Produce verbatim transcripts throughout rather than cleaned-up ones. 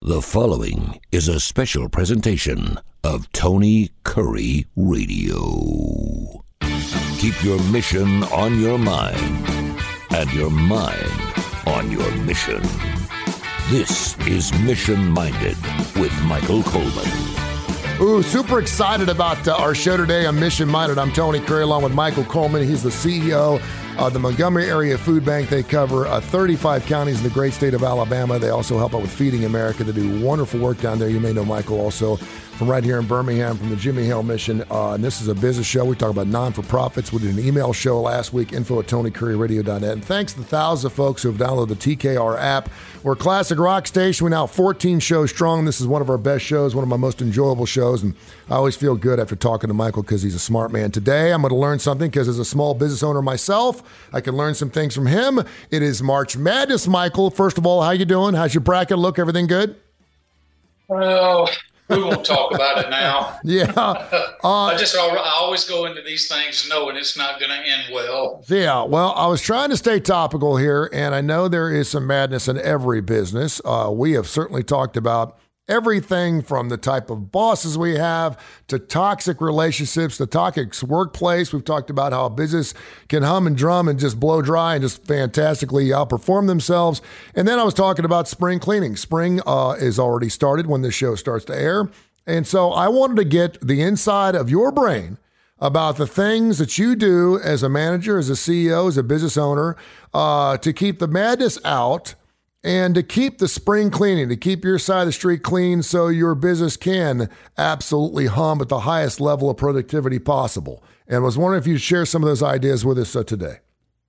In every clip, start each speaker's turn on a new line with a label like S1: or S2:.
S1: The following is a special presentation of Tony Curry Radio. Keep your mission on your mind and your mind on your mission. This is Mission Minded with Michael Coleman.
S2: Ooh, super excited about uh, our show today on Mission Minded. I'm Tony Curry along with Michael Coleman. He's the C E O of the Montgomery Area Food Bank. They cover uh, thirty-five counties in the great state of Alabama. They also help out with Feeding America. They do wonderful work down there. You may know Michael also from right here in Birmingham from the Jimmy Hill Mission. Uh, and this is a business show. We talk about non-for-profits. We did an email show last week, info at tony curry radio dot net. And thanks to the thousands of folks who have downloaded the T K R app. We're a classic rock station. We're now fourteen shows strong. This is one of our best shows, one of my most enjoyable shows. And I always feel good after talking to Michael because he's a smart man. Today, I'm going to learn something because as a small business owner myself, I can learn some things from him. It is March Madness, Michael. First of all, how you doing? How's your bracket look? Everything good?
S3: Well, we won't talk about it now.
S2: Yeah.
S3: Uh, I just I always go into these things knowing it's not going to end well.
S2: Yeah. Well, I was trying to stay topical here, and I know there is some madness in every business. Uh, we have certainly talked about everything from the type of bosses we have to toxic relationships, the toxic workplace. We've talked about how a business can hum and drum and just blow dry and just fantastically outperform themselves. And then I was talking about spring cleaning. Spring uh, is already started when this show starts to air. And so I wanted to get the inside of your brain about the things that you do as a manager, as a C E O, as a business owner, uh, to keep the madness out and to keep the spring cleaning, to keep your side of the street clean so your business can absolutely hum at the highest level of productivity possible. And I was wondering if you'd share some of those ideas with us uh, today.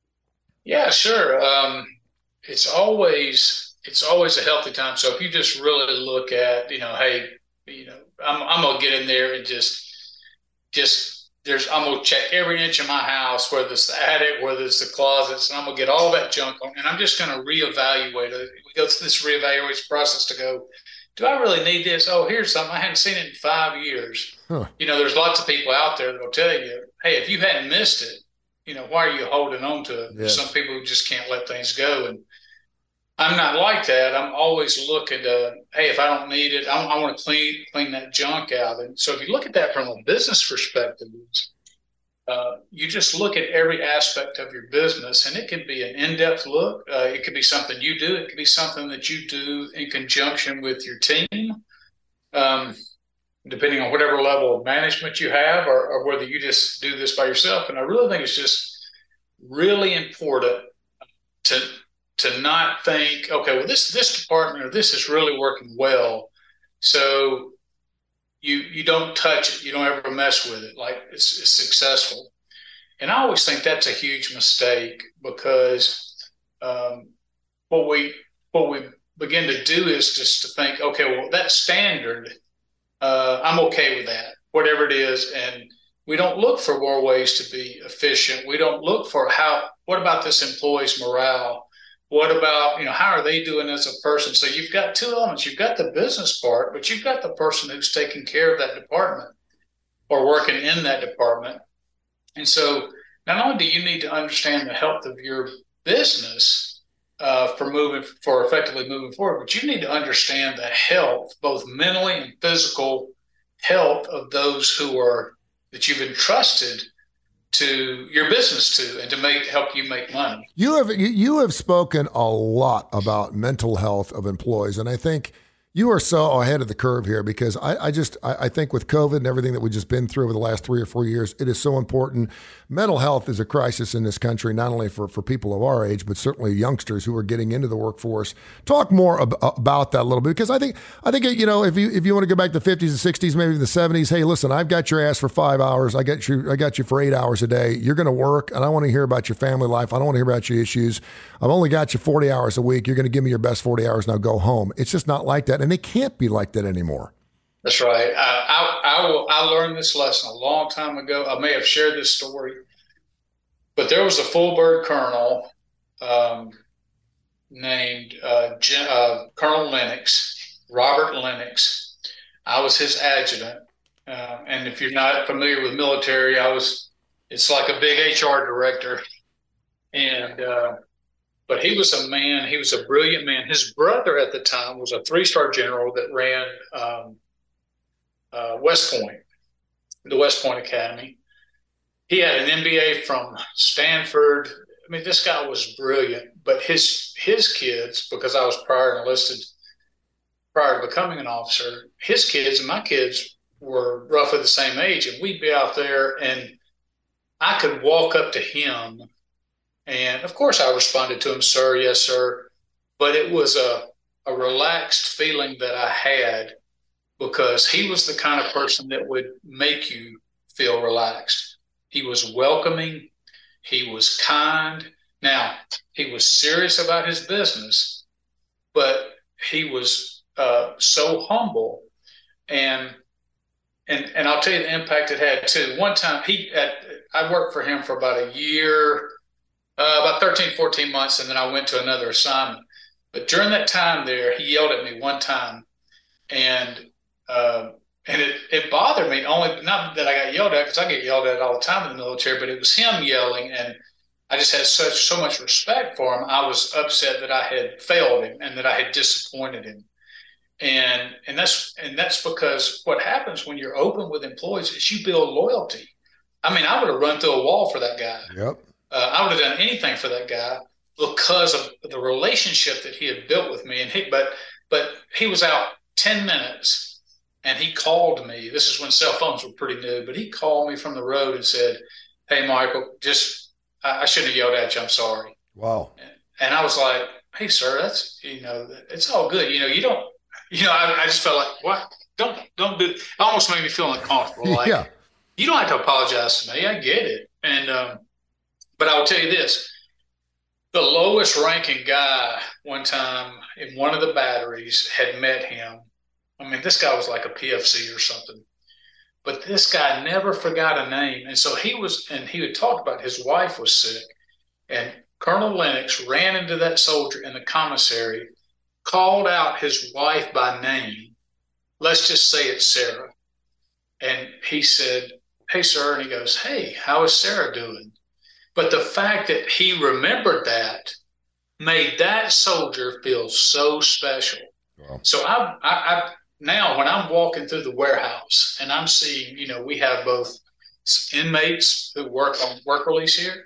S3: Yeah, sure. Um, it's always it's always a healthy time. So if you just really look at, you know, hey, you know, I'm I'm gonna get in there and just just there's I'm gonna check every inch of my house, whether it's the attic, whether it's the closets, and I'm gonna get all that junk on, and I'm just gonna reevaluate it. We go through this reevaluation process to go, do I really need this? Oh, here's something I hadn't seen it in five years. Huh. You know, there's lots of people out there that will tell you, hey, if you hadn't missed it, you know, why are you holding on to it? Yes. Some people just can't let things go, and I'm not like that. I'm always looking to, hey, if I don't need it, I, I want to clean clean that junk out. And so if you look at that from a business perspective, uh, you just look at every aspect of your business, and it could be an in-depth look. Uh, it could be something you do. It could be something that you do in conjunction with your team, um, depending on whatever level of management you have, or, or whether you just do this by yourself. And I really think it's just really important to to not think, okay, well, this this department or this is really working well, so you you don't touch it, you don't ever mess with it, like it's, it's successful. And I always think that's a huge mistake, because um, what we what we begin to do is just to think, okay, well, that standard, uh, I'm okay with that, whatever it is, and we don't look for more ways to be efficient. We don't look for how, what about this employee's morale? What about, you know, how are they doing as a person? So you've got two elements. You've got the business part, but you've got the person who's taking care of that department or working in that department. And so not only do you need to understand the health of your business uh, for moving, for effectively moving forward, but you need to understand the health, both mentally and physical health of those who are, that you've entrusted to your business to, and to make help you make money.
S2: You have you have spoken a lot about mental health of employees, and I think you are so ahead of the curve here, because I, I just I, I think with COVID and everything that we've just been through over the last three or four years, it is so important. Mental health is a crisis in this country, not only for, for people of our age, but certainly youngsters who are getting into the workforce. Talk more ab- about that a little bit, because I think I think you know if you if you want to go back to the fifties and sixties, maybe the seventies. Hey, listen, I've got your ass for five hours. I got you. I got you for eight hours a day. You're going to work, and I want to hear about your family life. I don't want to hear about your issues. I've only got you forty hours a week. You're going to give me your best forty hours. Now go home. It's just not like that, and it can't be like that anymore.
S3: That's right. I, I, I, will, I learned this lesson a long time ago. I may have shared this story, but there was a full bird colonel um, named uh, Gen, uh, Colonel Lennox, Robert Lennox. I was his adjutant. Uh, and if you're not familiar with military, I was, it's like a big H R director. And uh, but he was a man. He was a brilliant man. His brother at the time was a three-star general that ran um, uh, West Point, the West Point Academy. He had an M B A from Stanford. I mean, this guy was brilliant. But his his kids, because I was prior enlisted, prior to becoming an officer, his kids and my kids were roughly the same age, and we'd be out there, and I could walk up to him, and of course I responded to him, sir, yes, sir, but it was a, a relaxed feeling that I had because he was the kind of person that would make you feel relaxed. He was welcoming. He was kind. Now, he was serious about his business, but he was uh, so humble, and And and I'll tell you the impact it had too. One time he, at, I worked for him for about a year, uh, about thirteen, fourteen months, and then I went to another assignment. But during that time there, he yelled at me one time, and uh, and it, it bothered me. Only not that I got yelled at, because I get yelled at all the time in the military, but it was him yelling, and I just had such so much respect for him. I was upset that I had failed him and that I had disappointed him. And and that's and that's because what happens when you're open with employees is you build loyalty. I mean, I would have run through a wall for that guy.
S2: Yep.
S3: Uh, I would have done anything for that guy because of the relationship that he had built with me. And he, but but he was out ten minutes, and he called me. This is when cell phones were pretty new, but he called me from the road and said, "Hey, Michael, just I, I shouldn't have yelled at you. I'm sorry."
S2: Wow.
S3: And, and I was like, "Hey, sir, that's you know, it's all good. You know, you don't." You know, I, I just felt like, what? Don't, don't do it. It almost made me feel uncomfortable. Like,
S2: yeah.
S3: You don't have to apologize to me. I get it. And, um, but I will tell you this, the lowest ranking guy one time in one of the batteries had met him. I mean, this guy was like a P F C or something, but this guy never forgot a name. And so he was, and he would talk about his wife was sick, and Colonel Lennox ran into that soldier in the commissary, called out his wife by name. Let's just say it's Sarah. And he said, "Hey, sir." And he goes, "Hey, how is Sarah doing?" But the fact that he remembered that made that soldier feel so special. Wow. So I, I, I now when I'm walking through the warehouse and I'm seeing, you know, we have both inmates who work on work release here,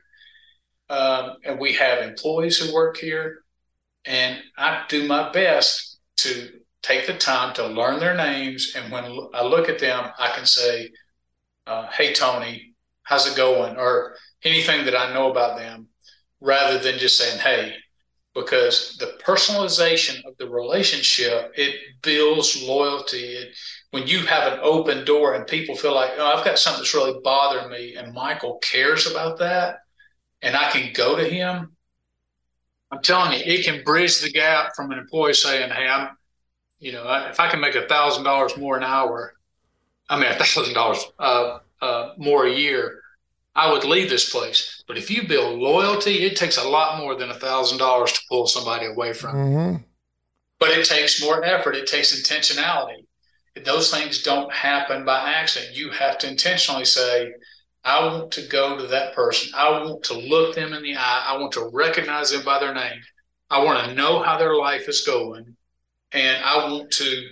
S3: um, and we have employees who work here. And I do my best to take the time to learn their names. And when I look at them, I can say, uh, "Hey, Tony, how's it going?" Or anything that I know about them, rather than just saying, "Hey," because the personalization of the relationship, it builds loyalty. It, when you have an open door and people feel like, "Oh, I've got something that's really bothering me," and Michael cares about that, and I can go to him, I'm telling you, it can bridge the gap from an employee saying, "Hey, I'm, you know, if I can make a thousand dollars more an hour, I mean, a thousand dollars uh, uh, more a year, I would leave this place." But if you build loyalty, it takes a lot more than a thousand dollars to pull somebody away from.
S2: Mm-hmm.
S3: But it takes more effort. It takes intentionality. Those things don't happen by accident. You have to intentionally say, "I want to go to that person. I want to look them in the eye. I want to recognize them by their name. I want to know how their life is going. And I want to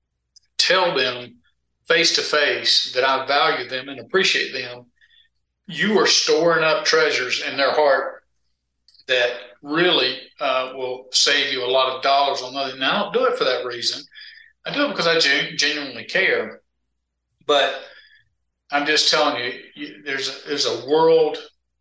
S3: tell them face to face that I value them and appreciate them." You are storing up treasures in their heart that really uh, will save you a lot of dollars on nothing. Now, I don't do it for that reason. I do it because I gen- genuinely care. But I'm just telling you, you there's a, there's a world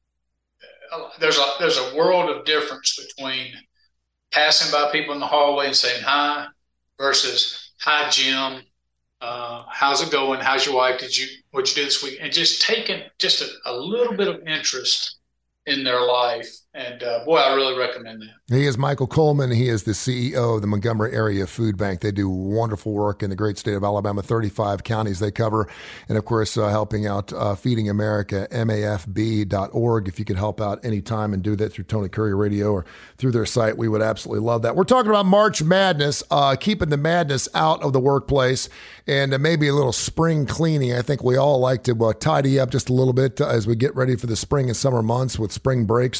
S3: there's a there's a world of difference between passing by people in the hallway and saying hi versus, "Hi, Jim. Uh, how's it going? How's your wife? Did you what'd you do this week?" And just taking just a, a little bit of interest in their life. And uh, boy, I really recommend that.
S2: He is Michael Coleman. He is the C E O of the Montgomery Area Food Bank. They do wonderful work in the great state of Alabama, thirty-five counties they cover. And of course, uh, helping out uh, Feeding America, M A F B dot org. If you could help out anytime and do that through Tony Curry Radio or through their site, we would absolutely love that. We're talking about March Madness, uh, keeping the madness out of the workplace, and uh, maybe a little spring cleaning. I think we all like to uh, tidy up just a little bit uh, as we get ready for the spring and summer months with spring breaks and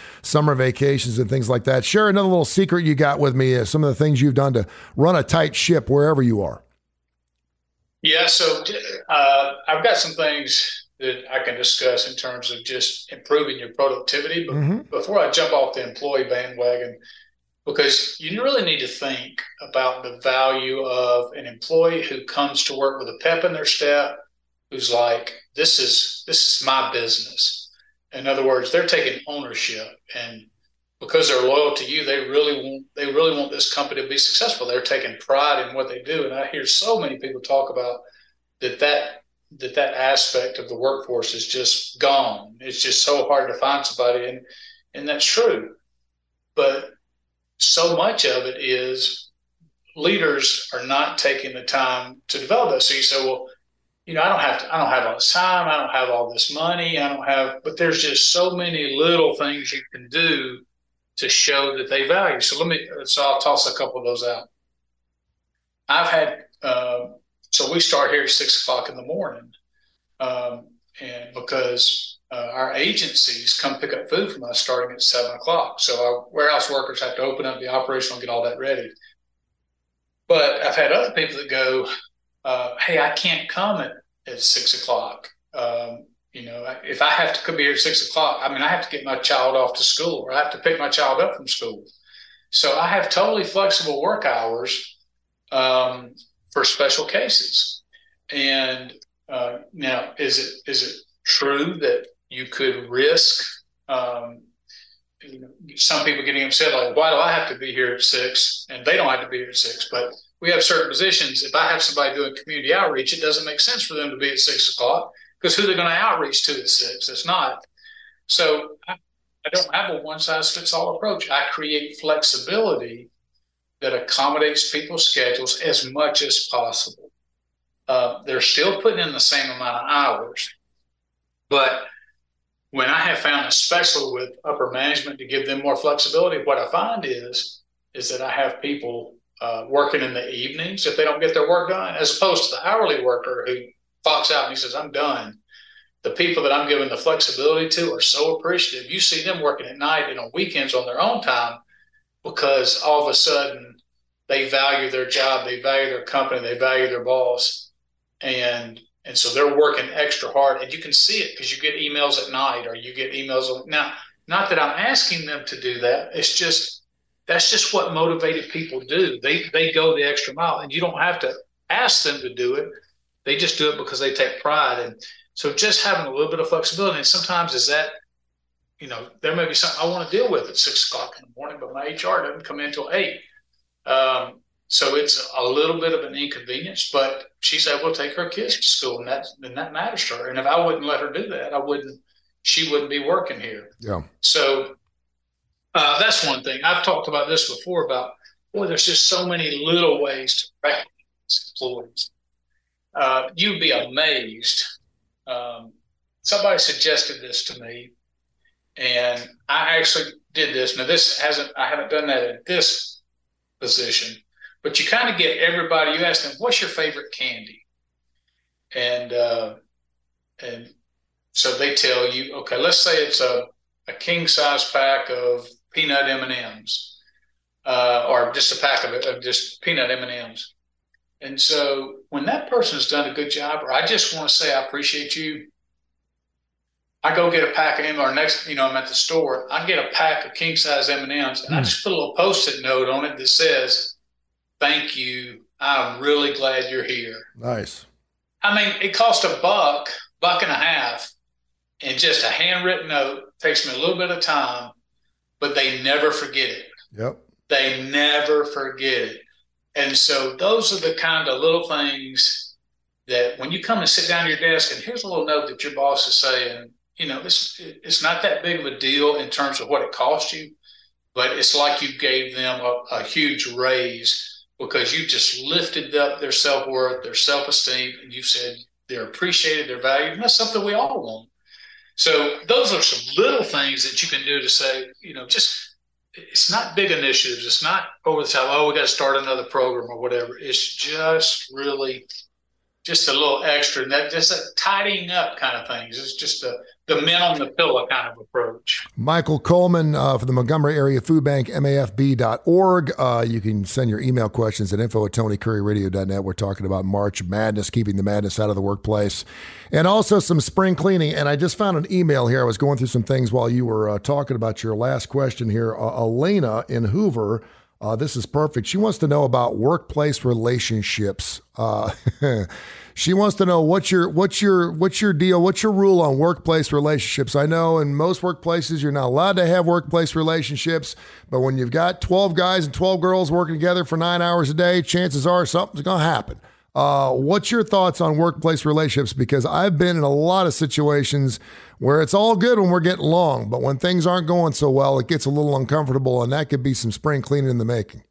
S2: summer vacations and things like that. Share another little secret you got with me, uh, some of the things you've done to run a tight ship wherever you are.
S3: Yeah, so uh, I've got some things that I can discuss in terms of just improving your productivity. But mm-hmm. before I jump off the employee bandwagon, because you really need to think about the value of an employee who comes to work with a pep in their step, who's like, this is this is my business. In other words, they're taking ownership, and because they're loyal to you, they really want they really want this company to be successful. They're taking pride in what they do. And I hear so many people talk about that that that that aspect of the workforce is just gone. It's just so hard to find somebody, and and that's true. But so much of it is leaders are not taking the time to develop that. So you say, well, you know, I don't have to, I don't have all this time. I don't have all this money. I don't have, but there's just so many little things you can do to show that they value. So let me, so I'll toss a couple of those out. I've had, uh, so we start here at six o'clock in the morning. Um, and because uh, our agencies come pick up food from us starting at seven o'clock. So our warehouse workers have to open up the operation and get all that ready. But I've had other people that go, uh, hey, I can't come at, at six o'clock. Um, you know, if I have to come here at six o'clock, I mean, I have to get my child off to school, or I have to pick my child up from school. So I have totally flexible work hours um, for special cases. And uh, now, is it is it true that you could risk um, you know, some people getting upset, like, why do I have to be here at six and they don't have to be here at six? But we have certain positions. If I have somebody doing community outreach, it doesn't make sense for them to be at six o'clock because who they're going to outreach to at six? It's not. So I, I don't have a one-size-fits-all approach. I create flexibility that accommodates people's schedules as much as possible. Uh, they're still putting in the same amount of hours, but when I have found, especially with upper management, to give them more flexibility, what I find is, is that I have people uh, working in the evenings if they don't get their work done, as opposed to the hourly worker who clocks out and he says, I'm done. The people that I'm giving the flexibility to are so appreciative. You see them working at night and on weekends on their own time because all of a sudden they value their job, they value their company, they value their boss. And And so they're working extra hard, and you can see it because you get emails at night or you get emails. Now, not that I'm asking them to do that. It's just, that's just what motivated people do. They they go the extra mile, and you don't have to ask them to do it. They just do it because they take pride. And so just having a little bit of flexibility. And sometimes is that, you know, there may be something I want to deal with at six o'clock in the morning, but my H R doesn't come in until eight. Um, So it's a little bit of an inconvenience, but she's able to take her kids to school, and that and that matters to her. And if I wouldn't let her do that, I wouldn't. She wouldn't be working here.
S2: Yeah.
S3: So uh, that's one thing. I've talked about this before about, boy, there's just so many little ways to recognize employees. Uh, you'd be amazed. Um, somebody suggested this to me, and I actually did this. Now, this hasn't. I haven't done that in this position. But you kind of get everybody, you ask them, what's your favorite candy? And uh, and so they tell you, okay, let's say it's a, a king-size pack of peanut M and M's, uh, or just a pack of, of just peanut M and M's. And so when that person's done a good job, or I just want to say I appreciate you, I go get a pack of M, or next, you know, I'm at the store, I get a pack of king-size M and M's, and mm. I just put a little Post-it note on it that says, thank you. I'm really glad you're here.
S2: Nice.
S3: I mean, it cost a buck, buck and a half, and just a handwritten note. Takes me a little bit of time, but they never forget it.
S2: Yep.
S3: They never forget it. And so those are the kind of little things that when you come and sit down at your desk and here's a little note that your boss is saying, you know, it's, it's not that big of a deal in terms of what it cost you, but it's like you gave them a, a huge raise because you just lifted up their self-worth, their self-esteem, and you said they're appreciated, they're valued, and that's something we all want. So those are some little things that you can do to say, you know, just it's not big initiatives. It's not over the top, oh, we got to start another program or whatever. It's just really just a little extra, and that just a tidying up kind of things. It's just the, the men on the pillow kind of approach.
S2: Michael Coleman uh, for the Montgomery Area Food Bank, M A F B dot org. Uh, you can send your email questions at info at tony curry radio dot net. We're talking about March Madness, keeping the madness out of the workplace, and also some spring cleaning. And I just found an email here. I was going through some things while you were uh, talking about your last question here. Uh, Elena in Hoover, uh, this is perfect. She wants to know about workplace relationships. Uh, She wants to know what's your what's your what's your deal? What's your rule on workplace relationships? I know in most workplaces you're not allowed to have workplace relationships, but when you've got twelve guys and twelve girls working together for nine hours a day, chances are something's going to happen. Uh, what's your thoughts on workplace relationships? Because I've been in a lot of situations where it's all good when we're getting along, but when things aren't going so well, it gets a little uncomfortable, and that could be some spring cleaning in the making.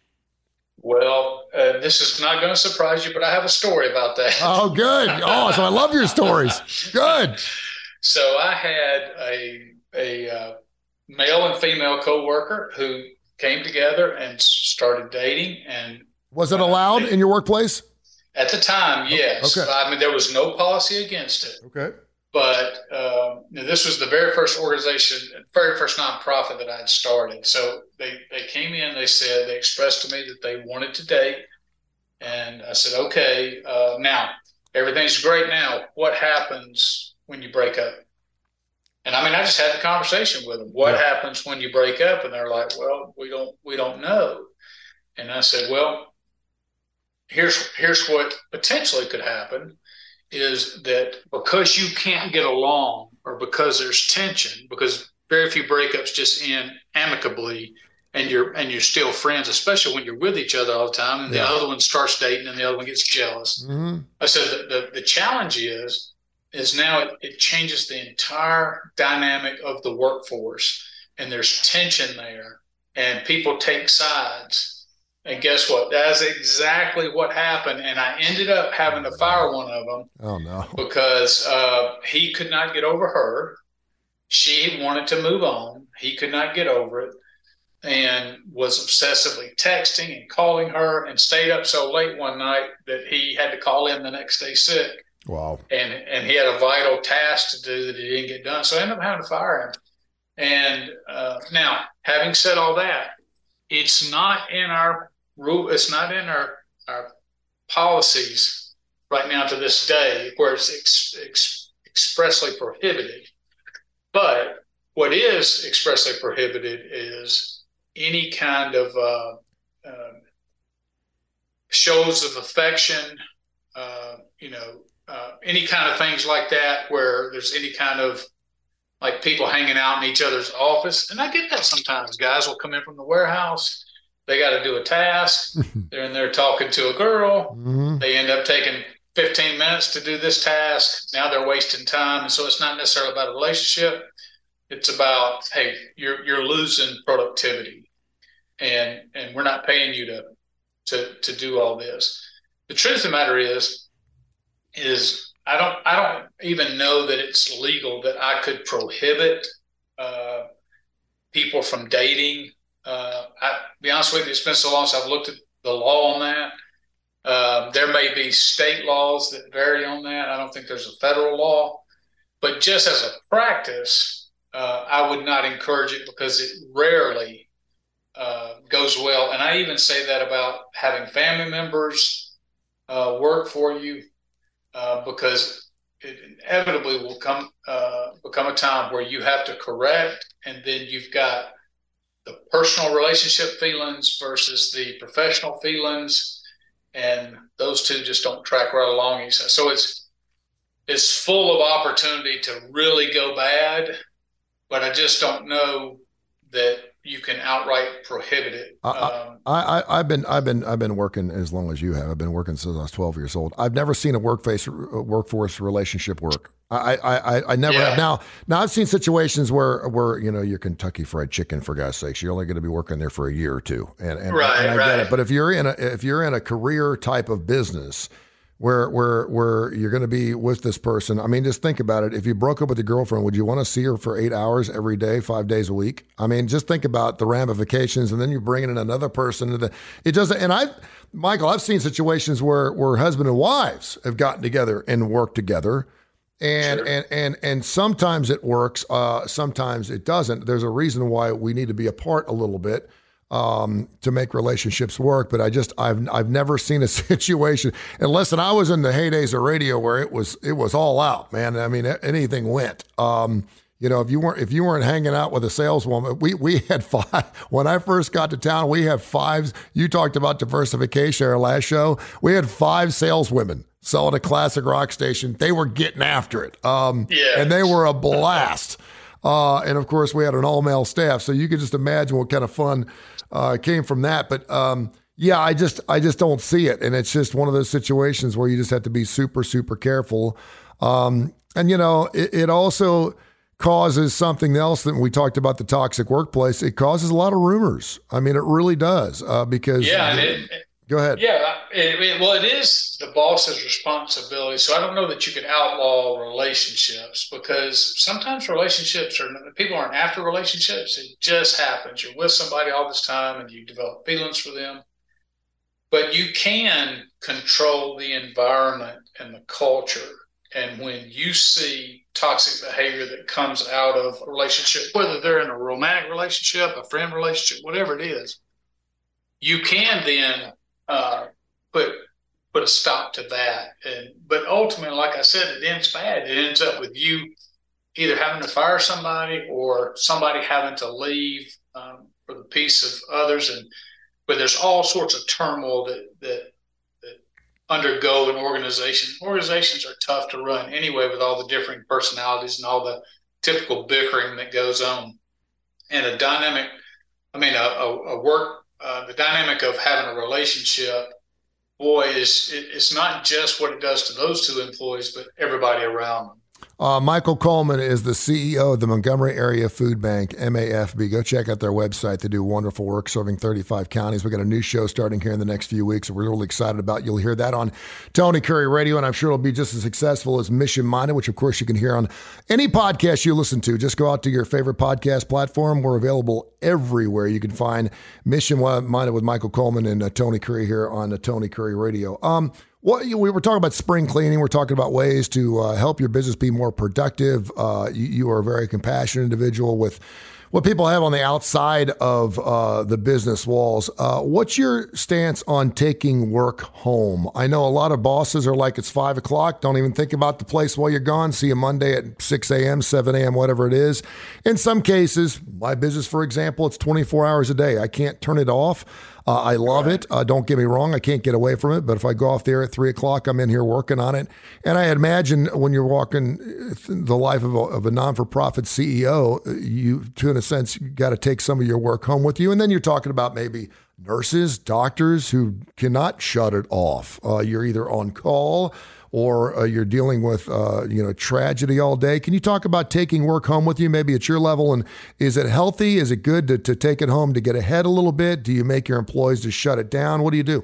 S3: Well, uh, this is not going to surprise you, but I have a story about that.
S2: Oh, good. Oh, so I love your stories. Good.
S3: So I had a a uh, male and female coworker who came together and started dating. And
S2: was it allowed uh, in your workplace?
S3: At the time, yes.
S2: Okay.
S3: I mean, there was no policy against it.
S2: Okay.
S3: But um, this was the very first organization, very first nonprofit that I had started. So they, they came in, they said, they expressed to me that they wanted to date. And I said, okay, uh, now everything's great now. What happens when you break up? And I mean, I just had the conversation with them. What yeah. happens when you break up? And they're like, well, we don't, we don't know. And I said, well, here's, here's what potentially could happen. Is that because you can't get along or because there's tension, because very few breakups just end amicably and you're and you're still friends, especially when you're with each other all the time and yeah. the other one starts dating and the other one gets jealous. Mm-hmm. I said the, the, the challenge is, is now it, it changes the entire dynamic of the workforce and there's tension there and people take sides. And guess what? That's exactly what happened. And I ended up having to fire one of them.
S2: Oh, no.
S3: Because uh, he could not get over her. She wanted to move on. He could not get over it and was obsessively texting and calling her and stayed up so late one night that he had to call in the next day sick.
S2: Wow.
S3: And and he had a vital task to do that he didn't get done. So I ended up having to fire him. And uh, now, having said all that, it's not in our rule, it's not in our, our policies right now to this day where it's ex, ex, expressly prohibited. But what is expressly prohibited is any kind of uh, uh, shows of affection, uh, you know, uh, any kind of things like that where there's any kind of like people hanging out in each other's office. And I get that sometimes. Guys will come in from the warehouse. They got to do a task. They're in there talking to a girl. Mm-hmm. They end up taking fifteen minutes to do this task. Now they're wasting time. And so it's not necessarily about a relationship. It's about, hey, you're you're losing productivity. And and we're not paying you to to to do all this. The truth of the matter is, is I don't I don't even know that it's legal that I could prohibit uh, people from dating. Uh, I, to be honest with you, it's been so long since I've looked at the law on that. Uh, there may be state laws that vary on that. I don't think there's a federal law. But just as a practice, uh, I would not encourage it because it rarely uh, goes well. And I even say that about having family members uh, work for you uh, because it inevitably will come uh, become a time where you have to correct, and then you've got the personal relationship feelings versus the professional feelings, and those two just don't track right along. So it's it's full of opportunity to really go bad, but I just don't know that you can outright prohibit it. Um,
S2: I, I, I've been I've been I've been working as long as you have. I've been working since I was twelve years old. I've never seen a workplace workforce relationship work. I, I, I never yeah. have. Now, now I've seen situations where, where, you know, your Kentucky Fried Chicken, for God's sakes, you're only going to be working there for a year or two. And, and,
S3: right,
S2: and I
S3: right.
S2: get it. But if you're in a, if you're in a career type of business where, where, where you're going to be with this person, I mean, just think about it. If you broke up with your girlfriend, would you want to see her for eight hours every day, five days a week? I mean, just think about the ramifications, and then you're bringing in another person. To the, it doesn't, and I, Michael, I've seen situations where, where husband and wives have gotten together and worked together. And,
S3: Sure.
S2: and and and sometimes it works, uh, sometimes it doesn't. There's a reason why we need to be apart a little bit um, to make relationships work. But I just I've I've never seen a situation. And listen, I was in the heydays of radio where it was it was all out, man. I mean, anything went. Um, you know, if you weren't if you weren't hanging out with a saleswoman, we we had five. When I first got to town, we had five. You talked about diversification our last show. We had five saleswomen selling a classic rock station. They were getting after it. Um,
S3: yeah.
S2: And they were a blast. Uh, and of course, we had an all male staff. So you could just imagine what kind of fun uh, came from that. But um, yeah, I just I just don't see it. And it's just one of those situations where you just have to be super, super careful. Um, and, you know, it, it also causes something else that we talked about, the toxic workplace. It causes a lot of rumors. I mean, it really does uh, because.
S3: Yeah.
S2: The,
S3: And it,
S2: Go ahead.
S3: Yeah, it, it, well, it is the boss's responsibility. So I don't know that you can outlaw relationships, because sometimes relationships are, people aren't after relationships. It just happens. You're with somebody all this time and you develop feelings for them. But you can control the environment and the culture. And when you see toxic behavior that comes out of a relationship, whether they're in a romantic relationship, a friend relationship, whatever it is, you can then Uh, put put a stop to that. And but ultimately, like I said, it ends bad. It ends up with you either having to fire somebody or somebody having to leave um, for the peace of others. And but there's all sorts of turmoil that that that undergo an organization. Organizations are tough to run anyway, with all the differing personalities and all the typical bickering that goes on. And a dynamic, I mean, a, a, a work. Uh, the dynamic of having a relationship, boy, is it, it's not just what it does to those two employees, but everybody around them.
S2: Uh, Michael Coleman is the C E O of the Montgomery Area Food Bank, M A F B. Go check out their website. They do wonderful work serving thirty-five counties. We got a new show starting here in the next few weeks that we're really excited about. You'll hear that on Tony Curry Radio, and I'm sure it'll be just as successful as Mission Minded, which of course you can hear on any podcast you listen to. Just go out to your favorite podcast platform. We're available everywhere. You can find Mission Minded with Michael Coleman and uh, Tony Curry here on uh, Tony Curry Radio. Um, Well, we were talking about spring cleaning. We're talking about ways to uh, help your business be more productive. Uh, you, you are a very compassionate individual with what people have on the outside of uh, the business walls. Uh, what's your stance on taking work home? I know a lot of bosses are like, it's five o'clock. Don't even think about the place while you're gone. See you Monday at six a.m., seven a.m., whatever it is. In some cases, my business, for example, it's twenty-four hours a day. I can't turn it off. Uh, I love it. Uh, don't get me wrong. I can't get away from it. But if I go off there at three o'clock, I'm in here working on it. And I imagine when you're walking the life of a, of a non-for-profit C E O, you, to in a sense, you got to take some of your work home with you. And then you're talking about maybe nurses, doctors who cannot shut it off. Uh, you're either on call or uh, you're dealing with, uh, you know, tragedy all day. Can you talk about taking work home with you, maybe at your level? And is it healthy? Is it good to, to take it home to get ahead a little bit? Do you make your employees to shut it down? What do you do?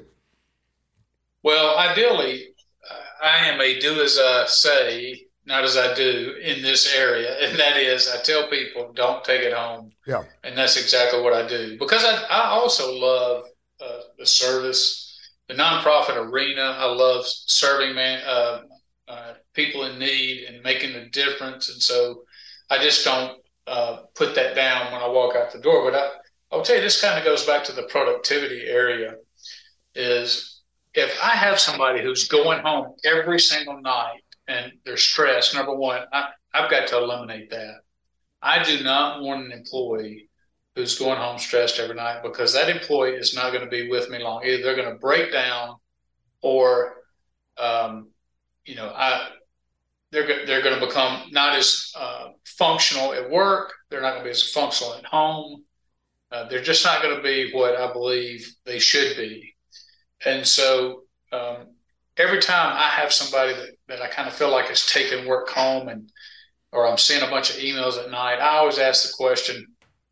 S3: Well, ideally, uh, I am a do as I say, not as I do in this area. And that is, I tell people, don't take it home.
S2: Yeah.
S3: And that's exactly what I do. Because I, I also love uh, the service, the nonprofit arena. I love serving man, uh, uh, people in need and making a difference. And so I just don't uh, put that down when I walk out the door. But I, I'll tell you, this kind of goes back to the productivity area, is if I have somebody who's going home every single night and they're stressed, number one, I, I've got to eliminate that. I do not want an employee who's going home stressed every night, because that employee is not going to be with me long. Either they're going to break down, or, um, you know, I they're they're going to become not as uh, functional at work. They're not going to be as functional at home. Uh, they're just not going to be what I believe they should be. And so um, every time I have somebody that, that I kind of feel like is taking work home, and or I'm seeing a bunch of emails at night, I always ask the question,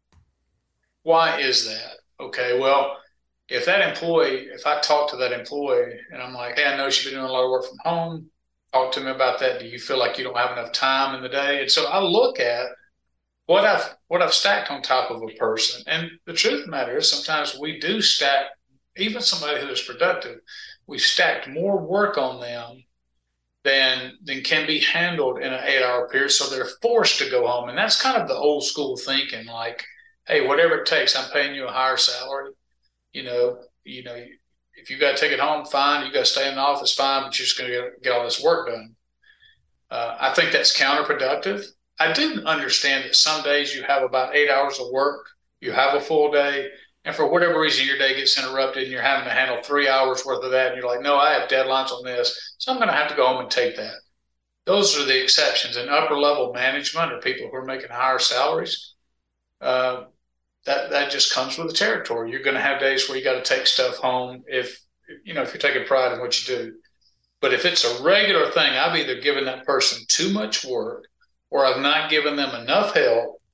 S3: why is that? Okay, well, if that employee, if I talk to that employee and I'm like, hey, I know you've been doing a lot of work from home, talk to me about that. Do you feel like you don't have enough time in the day? And so I look at what I've what I've stacked on top of a person. And the truth of the matter is, sometimes we do stack, even somebody who is productive, we've stacked more work on them than than can be handled in an eight-hour period. So they're forced to go home, and that's kind of the old school thinking. Like, hey, whatever it takes, I'm paying you a higher salary. You know, you know, if you got to take it home, fine. You got to stay in the office, fine. But you're just going to get, get all this work done. Uh, I think that's counterproductive. I do understand that some days you have about eight hours of work. You have a full day. And for whatever reason, your day gets interrupted and you're having to handle three hours worth of that. And you're like, no, I have deadlines on this. So I'm going to have to go home and take that. Those are the exceptions. And upper level management or people who are making higher salaries, uh, that, that just comes with the territory. You're going to have days where you got to take stuff home if, you know, if you're taking pride in what you do. But if it's a regular thing, I've either given that person too much work or I've not given them enough help,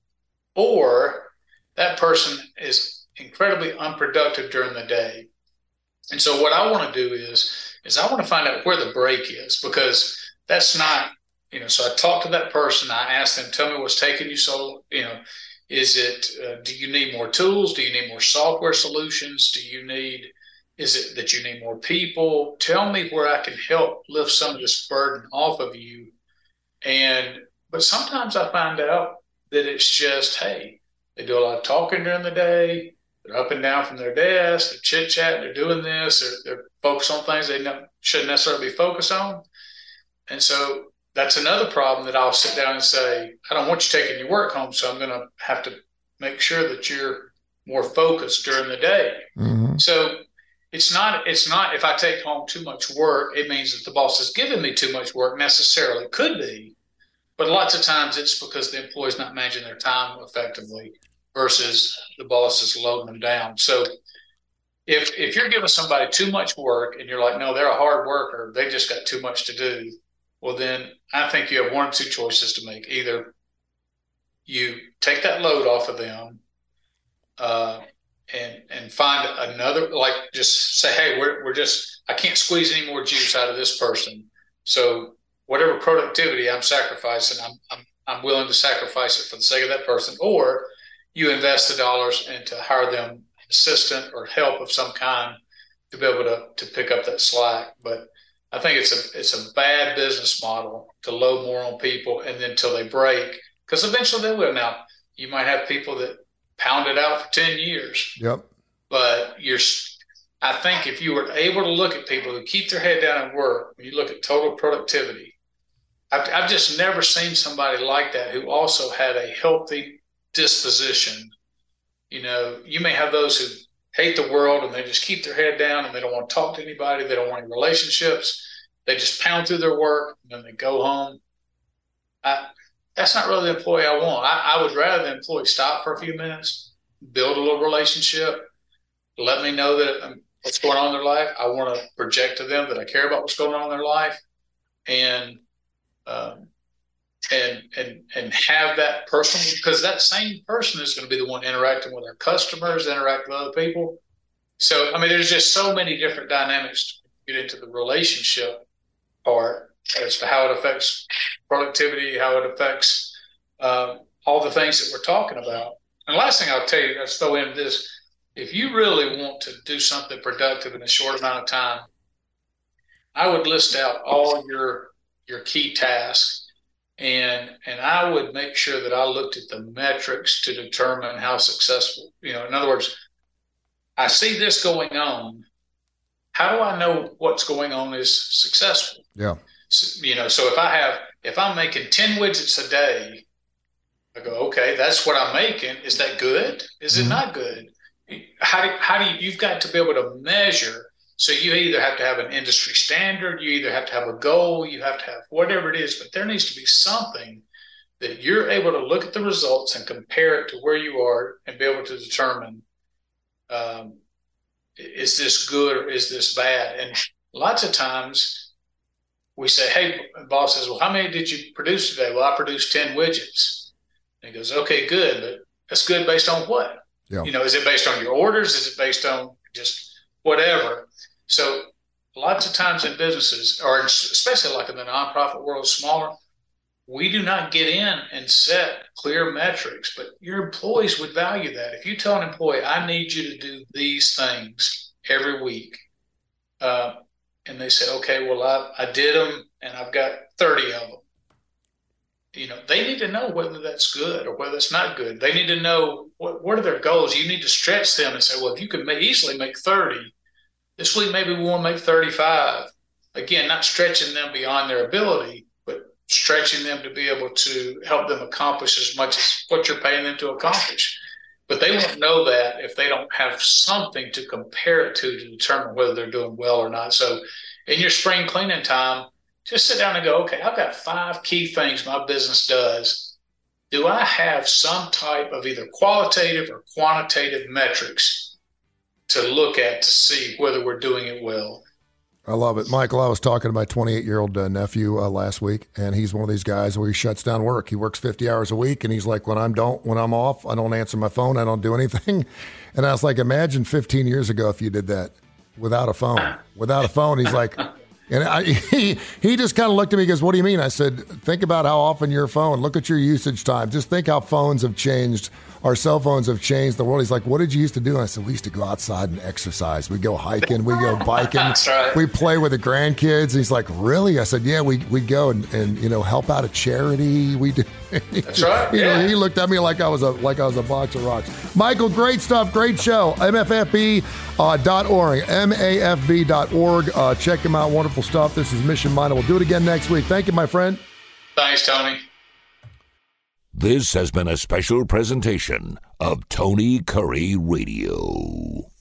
S3: or that person is incredibly unproductive during the day. And so what I want to do is, is I want to find out where the break is, because that's not, you know, so I talk to that person, I ask them, tell me what's taking you so, you know, is it, uh, do you need more tools? Do you need more software solutions? Do you need, is it that you need more people? Tell me where I can help lift some of this burden off of you. And, but sometimes I find out that it's just, hey, they do a lot of talking during the day. They're up and down from their desk. They're chit-chatting. They're doing this. They're, they're focused on things they no, shouldn't necessarily be focused on. And so that's another problem that I'll sit down and say, I don't want you taking your work home, so I'm going to have to make sure that you're more focused during the day. Mm-hmm. So it's not, it's not if I take home too much work, it means that the boss is giving me too much work necessarily. It could be. But lots of times it's because the employee's not managing their time effectively versus the boss is loading them down. So if if you're giving somebody too much work and you're like, no, they're a hard worker, they just got too much to do, well, then I think you have one or two choices to make. Either you take that load off of them uh, and and find another, like just say, hey, we're we're just, I can't squeeze any more juice out of this person. So whatever productivity I'm sacrificing, I'm, I'm I'm willing to sacrifice it for the sake of that person. Or you invest the dollars and to hire them an assistant or help of some kind to be able to to pick up that slack. But I think it's a it's a bad business model to load more on people and then till they break, because eventually they will. Now you might have people that pound it out for ten years.
S2: Yep.
S3: But you're, I think if you were able to look at people who keep their head down and work, when you look at total productivity, I've, I've just never seen somebody like that who also had a healthy disposition. You know, you may have those who hate the world and they just keep their head down and they don't want to talk to anybody. They don't want any relationships. They just pound through their work and then they go home. I, that's not really the employee I want. I, I would rather the employee stop for a few minutes, build a little relationship, let me know that um, what's going on in their life. I want to project to them that I care about what's going on in their life, and um, and and and have that person, because that same person is going to be the one interacting with our customers, interacting with other people. So, I mean, there's just so many different dynamics to get into the relationship part as to how it affects productivity, how it affects um, all the things that we're talking about. And the last thing I'll tell you, let's throw in this, if you really want to do something productive in a short amount of time, I would list out all your your key tasks. And and I would make sure that I looked at the metrics to determine how successful, you know, in other words, I see this going on. How do I know what's going on is successful? Yeah. So, you know, so if I have, if I'm making ten widgets a day, I go, okay, that's what I'm making. Is that good? Is mm-hmm. it not good? How do, how do you, you've got to be able to measure. So you either have to have an industry standard, you either have to have a goal, you have to have whatever it is, but there needs to be something that you're able to look at the results and compare it to where you are and be able to determine, um, is this good or is this bad? And lots of times we say, hey, the boss says, well, how many did you produce today? Well, I produced ten widgets. And he goes, okay, good, but that's good based on what? Yeah. You know, is it based on your orders? Is it based on just whatever? So lots of times in businesses, or especially like in the nonprofit world, smaller, we do not get in and set clear metrics, but your employees would value that. If you tell an employee, I need you to do these things every week, uh, and they said, okay, well, I, I did them and I've got thirty of them. You know, they need to know whether that's good or whether it's not good. They need to know what, what are their goals. You need to stretch them and say, well, if you can make, easily make thirty, this week maybe we want to make thirty-five. Again, not stretching them beyond their ability, but stretching them to be able to help them accomplish as much as what you're paying them to accomplish. But they won't know that if they don't have something to compare it to to determine whether they're doing well or not. So in your spring cleaning time, just sit down and go, okay, I've got five key things my business does. Do I have some type of either qualitative or quantitative metrics to look at to see whether we're doing it well?
S2: I love it. Michael, I was talking to my twenty-eight-year-old uh, nephew uh, last week, and he's one of these guys where he shuts down work. He works fifty hours a week, and he's like, when I'm don't when I'm off, I don't answer my phone, I don't do anything. And I was like, imagine fifteen years ago if you did that without a phone. Without a phone, he's like, and I, he he just kind of looked at me and goes, what do you mean? I said, think about how often your phone, look at your usage time. Just think how phones have changed. Our cell phones have changed the world. He's like, what did you used to do? And I said, we used to go outside and exercise. We go hiking. We go biking.
S3: That's right.
S2: We play with the grandkids. He's like, really? I said, yeah, we we go and, and you know, help out a charity. We do.
S3: That's right.
S2: you
S3: yeah.
S2: know, he looked at me like I was a like I was a box of rocks. Michael, great stuff. Great show. M F F B dot org. M A F B dot org. Uh, check him out. Wonderful stuff. This is Mission Minded. We'll do it again next week. Thank you, my friend.
S3: Thanks, Tony.
S1: This has been a special presentation of Tony Curry Radio.